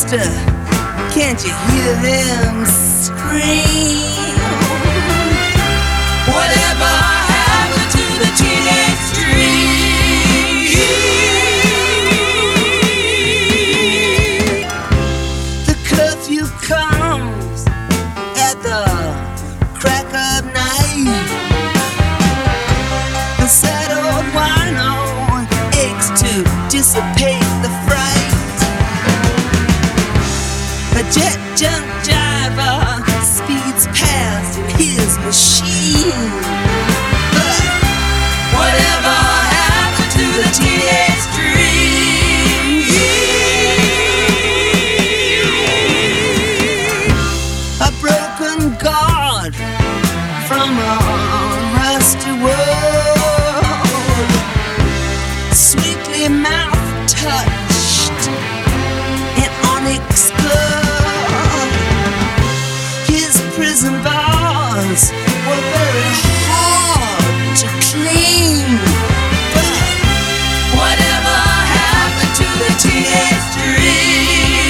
sister, can't you hear them scream? Whatever happened to the teenage dream? The curfew comes at the crack of night. The sad old wino aches to dissipate the fright. A jet junk driver speeds past in his machine. But whatever happened to the teenage dream? A broken god from a rusty world, sweetly mouth touched in onyx glove. His prison bars were very hard to clean. But whatever happened to the teenage dream?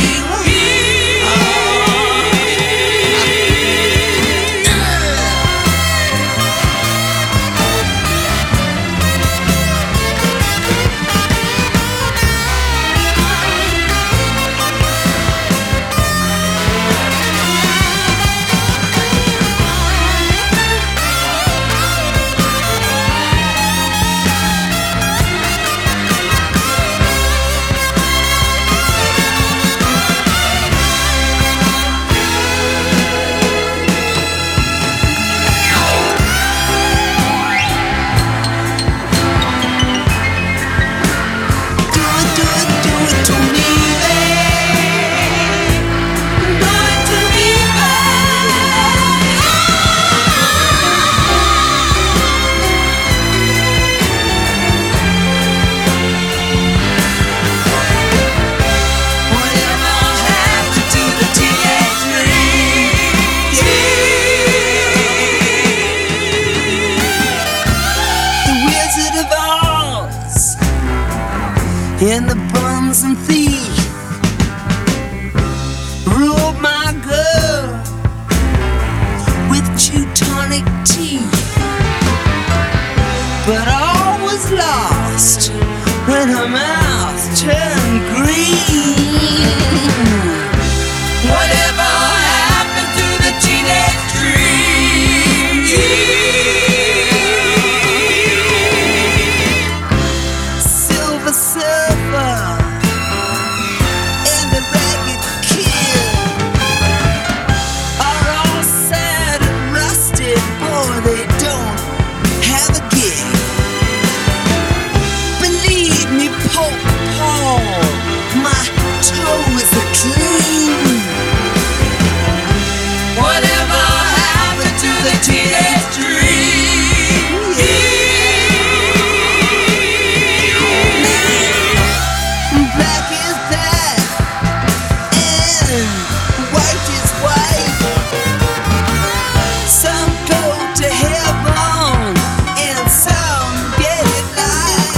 And the bums and thief ruled my girl with Teutonic teeth. But all was lost when her mouth turned green. Whatever happened to the teenage dream? Silver Surfer and the Ragged Kid are all sad and rusted. Boy, they don't have a gig. Believe me, Pope Paul, my toes are clean. Whatever happened to the teenage dream? Black is black and white is white. Some go to heaven and some get it light.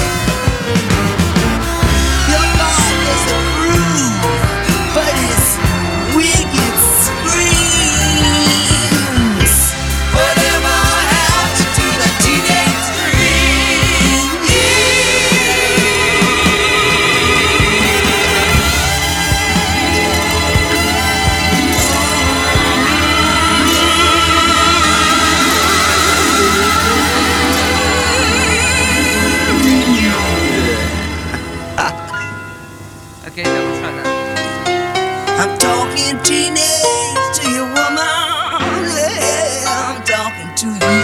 Your body is a groove, but it's wicked screams. Whatever happened to the teenage dream? Okay, now we'll try that. I'm talking teenage to you, woman. Yeah, I'm talking to you.